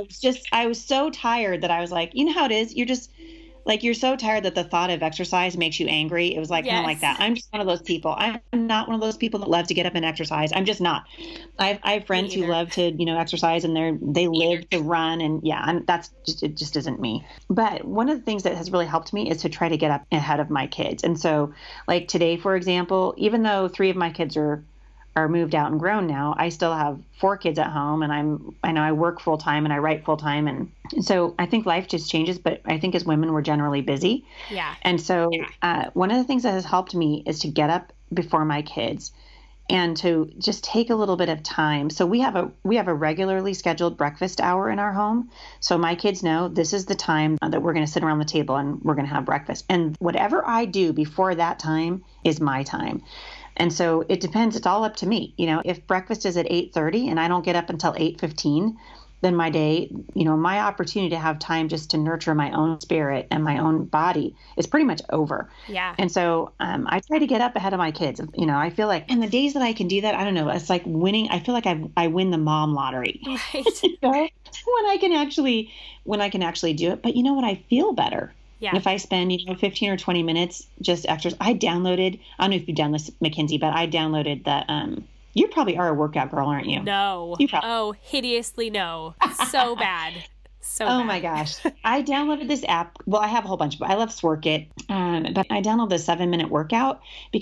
Speaker 2: I was so tired that I was like, you know how it is? You're so tired that the thought of exercise makes you angry. It was like kind of like that. I'm just one of those people. I'm not one of those people that love to get up and exercise. I'm just not. I have friends who love to, exercise and they live to run, and it just isn't me. But one of the things that has really helped me is to try to get up ahead of my kids. And so like today, for example, even though 3 of my kids are moved out and grown now, I still have 4 kids at home, and I know I work full time and I write full time. And so I think life just changes, but I think as women, we're generally busy.
Speaker 1: Yeah.
Speaker 2: And so one of the things that has helped me is to get up before my kids and to just take a little bit of time. So we have a regularly scheduled breakfast hour in our home. So my kids know this is the time that we're going to sit around the table and we're going to have breakfast. And whatever I do before that time is my time. And so it depends. It's all up to me. If breakfast is at 8:30 and I don't get up until 8:15, then my day, my opportunity to have time just to nurture my own spirit and my own body is pretty much over.
Speaker 1: Yeah.
Speaker 2: And so I try to get up ahead of my kids. I feel like, and the days that I can do that, I don't know, it's like winning. I feel like I win the mom lottery.
Speaker 1: Right.
Speaker 2: When I can actually do it. But you know what? I feel better. Yeah. If I spend, 15 or 20 minutes just exercise. I don't know if you've done this, Mackenzie, but I downloaded the, you probably are a workout girl, aren't you?
Speaker 1: No. Hideously no. So bad.
Speaker 2: Oh my gosh. I downloaded this app. Well, I have a whole bunch, but I love Sworkit. But I downloaded the 7-minute workout because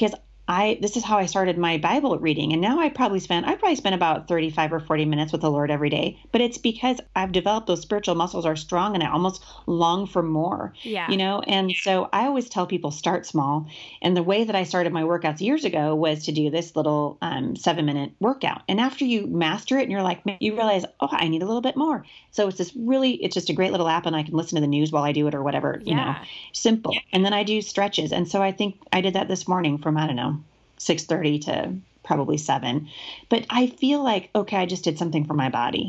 Speaker 2: this is how I started my Bible reading. And now I probably spend about 35 or 40 minutes with the Lord every day. But it's because I've developed those spiritual muscles are strong and I almost long for more,
Speaker 1: Yeah.
Speaker 2: And so I always tell people start small. And the way that I started my workouts years ago was to do this little 7-minute workout. And after you master it and you're like, you realize, oh, I need a little bit more. So it's just a great little app and I can listen to the news while I do it or whatever, simple. And then I do stretches. And so I think I did that this morning from, I don't know, 6:30 to probably 7. But I feel like, okay, I just did something for my body,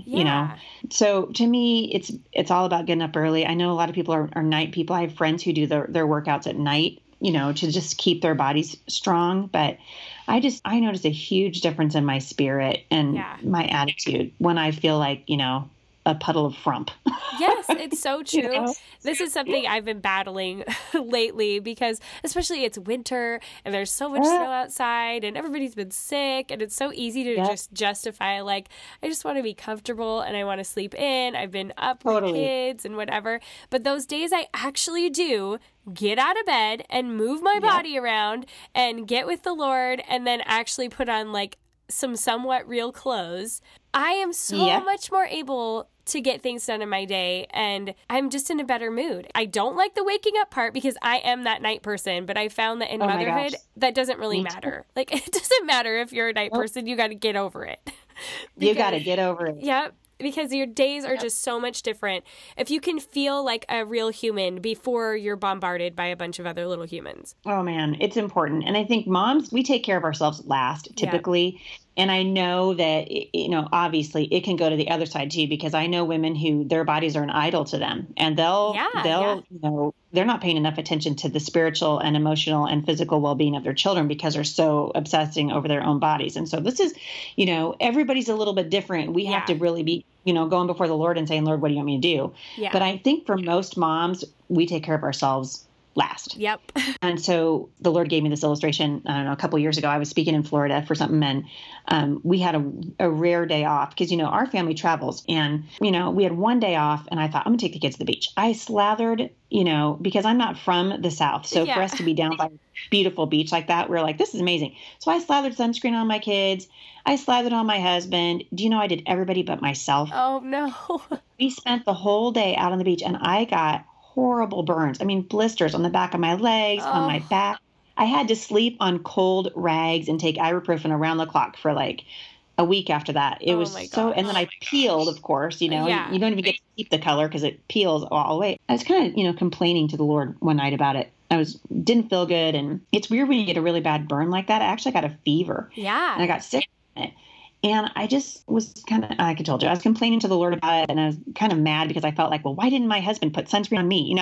Speaker 2: So to me, it's all about getting up early. I know a lot of people are night people. I have friends who do their workouts at night, to just keep their bodies strong. But I notice a huge difference in my spirit and my attitude when I feel like, a puddle of frump.
Speaker 1: Yes, it's so true. This is something I've been battling lately because especially it's winter and there's so much snow outside and everybody's been sick and it's so easy to just justify like, I just want to be comfortable and I want to sleep in. I've been up with kids and whatever. But those days I actually do get out of bed and move my body around and get with the Lord and then actually put on like some somewhat real clothes. I am so much more able to get things done in my day and I'm just in a better mood. I don't like the waking up part because I am that night person, but I found that in motherhood, that doesn't really matter. Like it doesn't matter if you're a night person, you got to get over it.
Speaker 2: You got to get over it.
Speaker 1: Yep. Because your days are just so much different. If you can feel like a real human before you're bombarded by a bunch of other little humans.
Speaker 2: Oh man, it's important. And I think moms, we take care of ourselves last typically. Yeah. And I know that, obviously it can go to the other side too, because I know women who their bodies are an idol to them and they're not paying enough attention to the spiritual and emotional and physical well-being of their children because they're so obsessing over their own bodies. And so this is, everybody's a little bit different. We have to really be, going before the Lord and saying, Lord, what do you want me to do? Yeah. But I think for most moms, we take care of ourselves last.
Speaker 1: Yep.
Speaker 2: And so the Lord gave me this illustration, I don't know, a couple of years ago. I was speaking in Florida for something and we had a rare day off because, our family travels and, we had one day off and I thought, I'm gonna take the kids to the beach. I slathered, because I'm not from the South. So for us to be down by a beautiful beach like that, we're like, this is amazing. So I slathered sunscreen on my kids. I slathered on my husband. Do you know I did everybody but myself?
Speaker 1: Oh, no.
Speaker 2: We spent the whole day out on the beach and I got horrible burns. I mean, blisters on the back of my legs, on my back. I had to sleep on cold rags and take ibuprofen around the clock for like a week after that. It was so, and then I peeled, of course, you don't even get to keep the color because it peels all away. I was kind of, complaining to the Lord one night about it. Didn't feel good. And it's weird when you get a really bad burn like that. I actually got a fever.
Speaker 1: Yeah.
Speaker 2: And I got sick from it. And I just was like I told you, I was complaining to the Lord about it. And I was kind of mad because I felt like, well, why didn't my husband put sunscreen on me?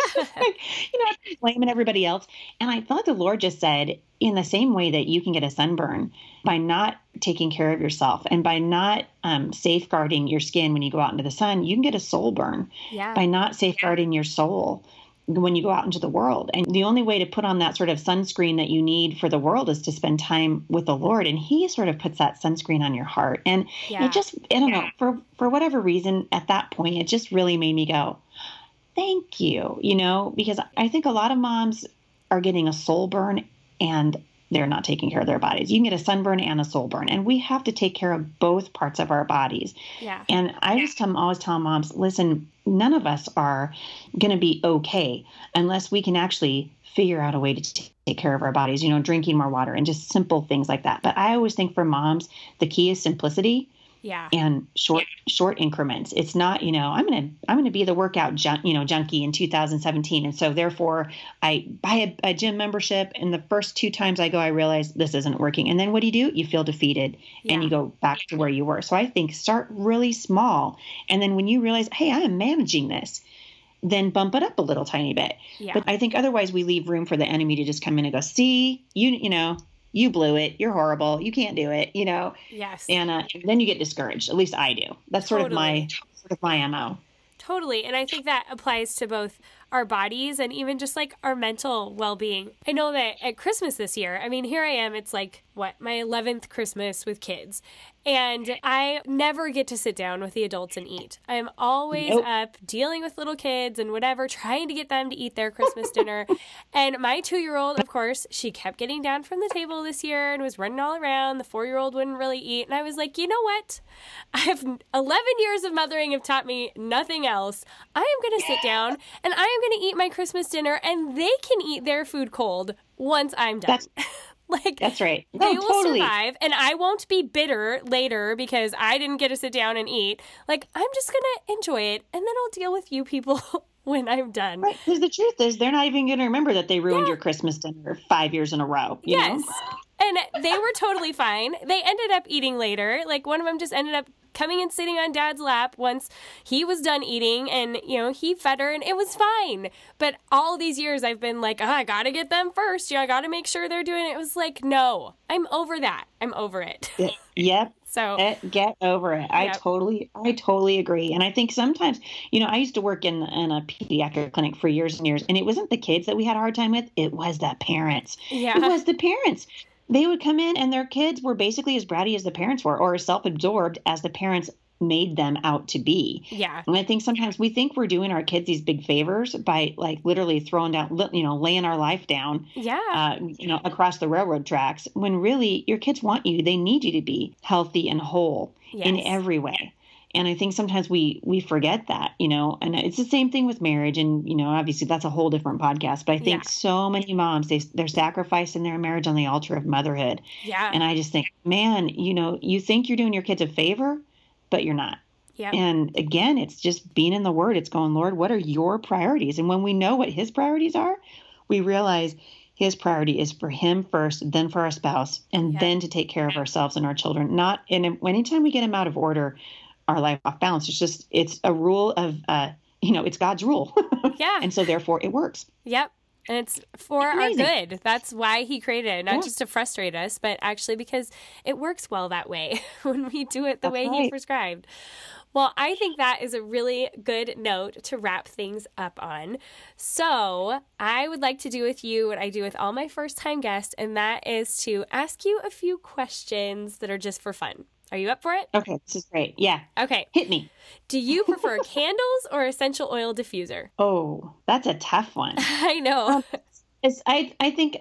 Speaker 2: I was blaming everybody else. And I felt like the Lord just said, in the same way that you can get a sunburn by not taking care of yourself and by not safeguarding your skin when you go out into the sun, you can get a soul burn by not safeguarding your soul when you go out into the world. And the only way to put on that sort of sunscreen that you need for the world is to spend time with the Lord. And he sort of puts that sunscreen on your heart. And it just, I don't know, for whatever reason at that point, it just really made me go, thank you, because I think a lot of moms are getting a soul burn and they're not taking care of their bodies. You can get a sunburn and a soul burn, and we have to take care of both parts of our bodies.
Speaker 1: Yeah.
Speaker 2: And I just always tell moms, listen, none of us are going to be okay unless we can actually figure out a way to take care of our bodies, drinking more water and just simple things like that. But I always think for moms, the key is simplicity.
Speaker 1: Yeah.
Speaker 2: And short increments. It's not, I'm going to be the workout junkie in 2017. And so therefore I buy a gym membership and the first 2 times I go, I realize this isn't working. And then what do? You feel defeated and you go back to where you were. So I think start really small. And then when you realize, hey, I am managing this, then bump it up a little tiny bit. Yeah. But I think otherwise we leave room for the enemy to just come in and go, see, you blew it. You're horrible. You can't do it,
Speaker 1: Yes.
Speaker 2: And then you get discouraged. At least I do. That's sort of my MO.
Speaker 1: Totally. And I think that applies to both our bodies and even just like our mental well-being. I know that at Christmas this year, I mean, here I am, it's like, my 11th Christmas with kids. And I never get to sit down with the adults and eat. I'm always up dealing with little kids and whatever, trying to get them to eat their Christmas dinner. And my 2-year-old, of course, she kept getting down from the table this year and was running all around. The 4-year-old wouldn't really eat. And I was like, you know what? I have 11 years of mothering have taught me nothing else. I am going to sit down and I am going to eat my Christmas dinner, and they can eat their food cold once I'm done.
Speaker 2: That's right.
Speaker 1: They will survive, and I won't be bitter later because I didn't get to sit down and eat. Like, I'm just going to enjoy it, and then I'll deal with you people when I'm done.
Speaker 2: Right, because the truth is, they're not even going to remember that they ruined your Christmas dinner 5 years in a row. You know?
Speaker 1: And they were totally fine. They ended up eating later. Like, one of them just ended up coming and sitting on Dad's lap once he was done eating, and, you know, he fed her, and it was fine. But all these years I've been like, I got to get them first. I got to make sure they're doing it. It was like, no, I'm over that. I'm over it.
Speaker 2: Yep.
Speaker 1: So
Speaker 2: get over it.
Speaker 1: Yep.
Speaker 2: I totally agree. And I think sometimes, you know, I used to work in a pediatric clinic for years and years, and it wasn't the kids that we had a hard time with. It was the parents.
Speaker 1: Yeah.
Speaker 2: It was the parents. They would come in and their kids were basically as bratty as the parents were, or as self-absorbed as the parents made them out to be.
Speaker 1: Yeah.
Speaker 2: And I think sometimes we think we're doing our kids these big favors by like literally throwing down, you know, laying our life down, you know, across the railroad tracks, when really your kids want you. They need you to be healthy and whole in every way. And I think sometimes we forget that, you know, and it's the same thing with marriage. And, you know, obviously that's a whole different podcast. But I think so many moms, they're sacrificing their marriage on the altar of motherhood.
Speaker 1: Yeah.
Speaker 2: And I just think, man, you know, you think you're doing your kids a favor, but you're not.
Speaker 1: Yeah.
Speaker 2: And again, it's just being in the Word. It's going, Lord, what are your priorities? And when we know what His priorities are, we realize His priority is for Him first, then for our spouse, and then to take care of ourselves and our children. Not, and anytime we get them out of order, our life off balance. It's a rule of, you know, it's God's rule.
Speaker 1: Yeah.
Speaker 2: And so therefore it works.
Speaker 1: Yep. And it's for our good. That's why He created it, not just to frustrate us, but actually because it works well that way when we do it the way He prescribed. Well, I think that is a really good note to wrap things up on. So I would like to do with you what I do with all my first-time guests, and that is to ask you a few questions that are just for fun. Are you up for it?
Speaker 2: Okay, this is great. Yeah.
Speaker 1: Okay.
Speaker 2: Hit me.
Speaker 1: Do you prefer candles or essential oil diffuser?
Speaker 2: Oh, that's a tough one.
Speaker 1: I know.
Speaker 2: I think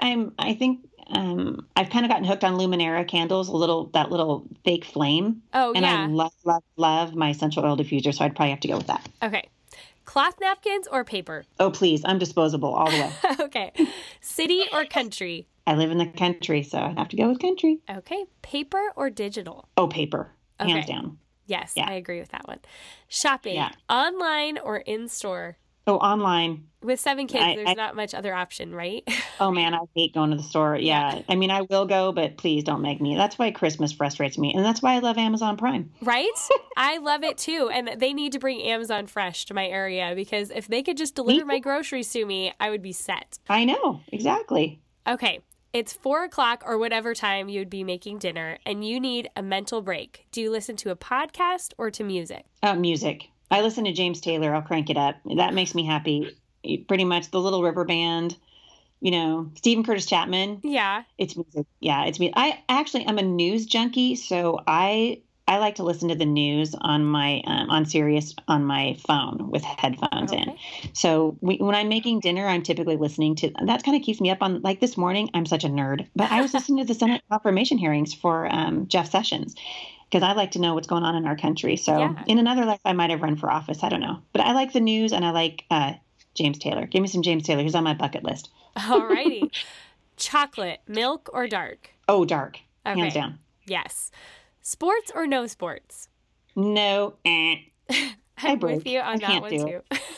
Speaker 2: I've kind of gotten hooked on Luminara candles, that little fake flame.
Speaker 1: Oh,
Speaker 2: and I love my essential oil diffuser, so I'd probably have to go with that.
Speaker 1: Okay. Cloth napkins or paper?
Speaker 2: Oh, please. I'm disposable all the way.
Speaker 1: Okay. City or country?
Speaker 2: I live in the country, so I have to go with country.
Speaker 1: Okay. Paper or digital?
Speaker 2: Oh, paper. Hands down.
Speaker 1: Yes, I agree with that one. Shopping, online or in-store?
Speaker 2: Oh, online.
Speaker 1: With 7 kids, there's not much other option, right?
Speaker 2: Oh, man, I hate going to the store. Yeah. I mean, I will go, but please don't make me. That's why Christmas frustrates me. And that's why I love Amazon Prime.
Speaker 1: Right? I love it, too. And they need to bring Amazon Fresh to my area, because if they could just deliver my groceries to me, I would be set.
Speaker 2: I know. Exactly.
Speaker 1: Okay. It's 4:00 or whatever time you'd be making dinner, and you need a mental break. Do you listen to a podcast or to music?
Speaker 2: Music. I listen to James Taylor. I'll crank it up. That makes me happy. Pretty much the Little River Band, you know, Stephen Curtis Chapman.
Speaker 1: Yeah. It's
Speaker 2: music. Yeah, it's me. I'm a news junkie, so I like to listen to the news on my on Sirius on my phone with headphones in. So when I'm making dinner, I'm typically listening to that. Kind of keeps me up on, like this morning. I'm such a nerd, but I was listening to the Senate confirmation hearings for Jeff Sessions, because I like to know what's going on in our country. So in another life, I might have run for office. I don't know, but I like the news, and I like James Taylor. Give me some James Taylor. He's on my bucket list.
Speaker 1: All righty. Chocolate, milk, or dark?
Speaker 2: Oh, dark. Hands down.
Speaker 1: Yes. Sports or no sports?
Speaker 2: No.
Speaker 1: I'm with you on that one too.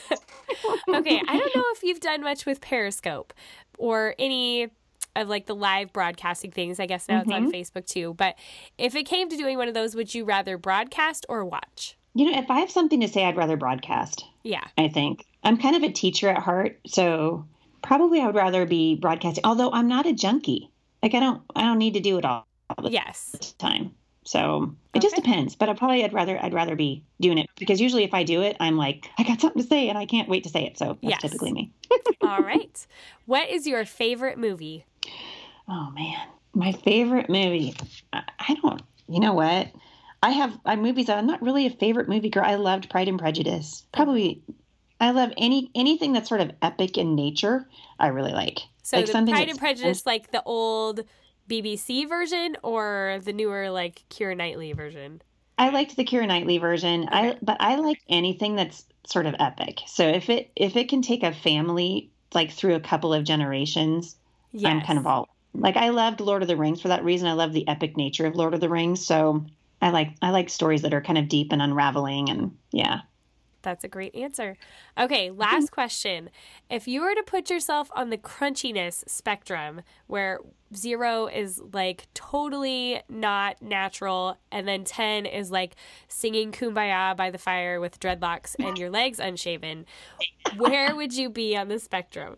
Speaker 1: Okay. I don't know if you've done much with Periscope or any of like the live broadcasting things. I guess now it's on Facebook too. But if it came to doing one of those, would you rather broadcast or watch?
Speaker 2: You know, if I have something to say, I'd rather broadcast.
Speaker 1: Yeah.
Speaker 2: I think. I'm kind of a teacher at heart, so probably I would rather be broadcasting. Although I'm not a junkie. Like I don't need to do it all the time. So it just depends. But I'd rather be doing it, because usually if I do it, I'm like, I got something to say and I can't wait to say it. So that's typically me.
Speaker 1: All right. What is your favorite movie?
Speaker 2: Oh man, my favorite movie. I don't, you know what? I have movies. I'm not really a favorite movie girl. I loved Pride and Prejudice. Probably, I love anything that's sort of epic in nature. I really like.
Speaker 1: So
Speaker 2: like
Speaker 1: the Pride and Prejudice, like the old BBC version, or the newer like Keira Knightley version?
Speaker 2: I liked the Keira Knightley version.
Speaker 1: Okay.
Speaker 2: But I like anything that's sort of epic. So if it can take a family like through a couple of generations,
Speaker 1: Yes.
Speaker 2: I'm kind of all like, I loved Lord of the Rings for that reason. I love the epic nature of Lord of the Rings. So I like stories that are kind of deep and unraveling, and yeah.
Speaker 1: That's a great answer. Okay, last question. If you were to put yourself on the crunchiness spectrum, where 0 is like totally not natural, and then 10 is like singing Kumbaya by the fire with dreadlocks and your legs unshaven, where would you be on the spectrum?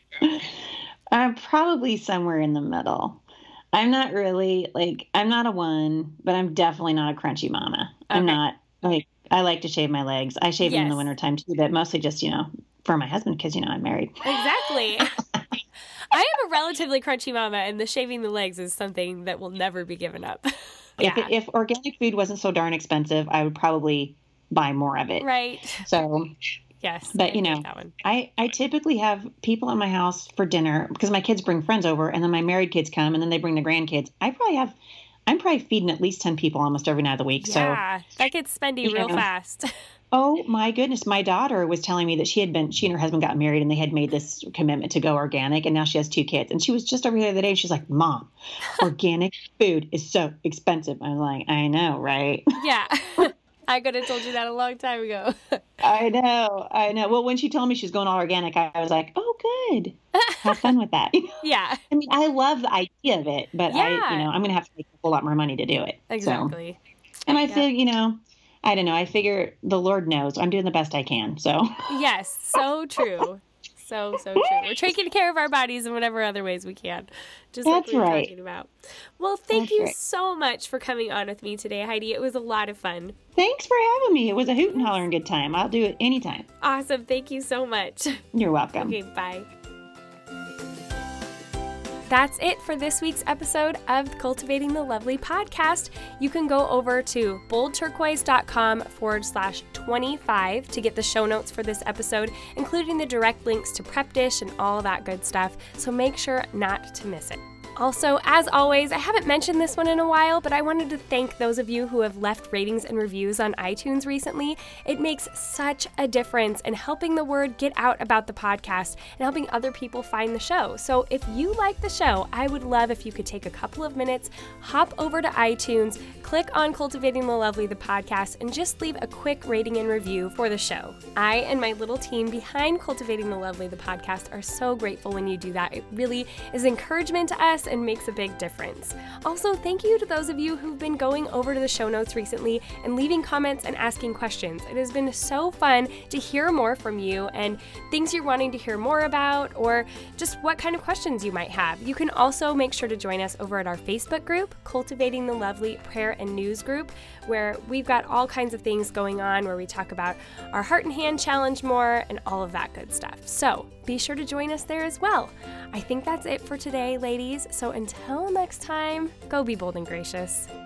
Speaker 2: I'm probably somewhere in the middle. I'm not really I'm not a 1, but I'm definitely not a crunchy mama. I'm
Speaker 1: Okay.
Speaker 2: not like, I like to shave my legs. I shave them in the
Speaker 1: Yes.
Speaker 2: wintertime too, but mostly just, for my husband, because, I'm married.
Speaker 1: Exactly. I am a relatively crunchy mama, and the shaving the legs is something that will never be given up. Yeah.
Speaker 2: If organic food wasn't so darn expensive, I would probably buy more of it.
Speaker 1: Right.
Speaker 2: So,
Speaker 1: Yes.
Speaker 2: but
Speaker 1: I get that one.
Speaker 2: I typically have people at my house for dinner, because my kids bring friends over, and then my married kids come, and then they bring the grandkids. I'm probably feeding at least 10 people almost every night of the week.
Speaker 1: Yeah, that gets spendy real fast.
Speaker 2: Oh my goodness. My daughter was telling me that she and her husband got married, and they had made this commitment to go organic, and now she has 2 kids. And she was just over here the other day, and she's like, Mom, organic food is so expensive. I'm like, I know, right?
Speaker 1: Yeah. I could have told you that a long time ago.
Speaker 2: I know. Well, when she told me she was going all organic, I was like, oh, good. Have fun with that.
Speaker 1: Yeah.
Speaker 2: I mean, I love the idea of it, but I'm going to have to make a whole lot more money to do it.
Speaker 1: Exactly.
Speaker 2: So. And I feel, I don't know. I figure the Lord knows I'm doing the best I can. So.
Speaker 1: Yes. So true. So true. We're taking care of our bodies in whatever other ways we can. Just like we were talking about. Well, thank you so much for coming on with me today, Heidi. It was a lot of fun.
Speaker 2: Thanks for having me. It was a hoot and hollering good time. I'll do it anytime.
Speaker 1: Awesome. Thank you so much.
Speaker 2: You're welcome.
Speaker 1: Okay, bye. That's it for this week's episode of Cultivating the Lovely podcast. You can go over to boldturquoise.com/25 to get the show notes for this episode, including the direct links to Prep Dish and all that good stuff. So make sure not to miss it. Also, as always, I haven't mentioned this one in a while, but I wanted to thank those of you who have left ratings and reviews on iTunes recently. It makes such a difference in helping the word get out about the podcast and helping other people find the show. So if you like the show, I would love if you could take a couple of minutes, hop over to iTunes, click on Cultivating the Lovely, the podcast, and just leave a quick rating and review for the show. I and my little team behind Cultivating the Lovely, the podcast, are so grateful when you do that. It really is encouragement to us and makes a big difference. Also, thank you to those of you who've been going over to the show notes recently and leaving comments and asking questions. It has been so fun to hear more from you and things you're wanting to hear more about, or just what kind of questions you might have. You can also make sure to join us over at our Facebook group, Cultivating the Lovely Prayer and News Group, where we've got all kinds of things going on, where we talk about our Heart and Hand Challenge more and all of that good stuff. So be sure to join us there as well. I think that's it for today, ladies. So until next time, go be bold and gracious.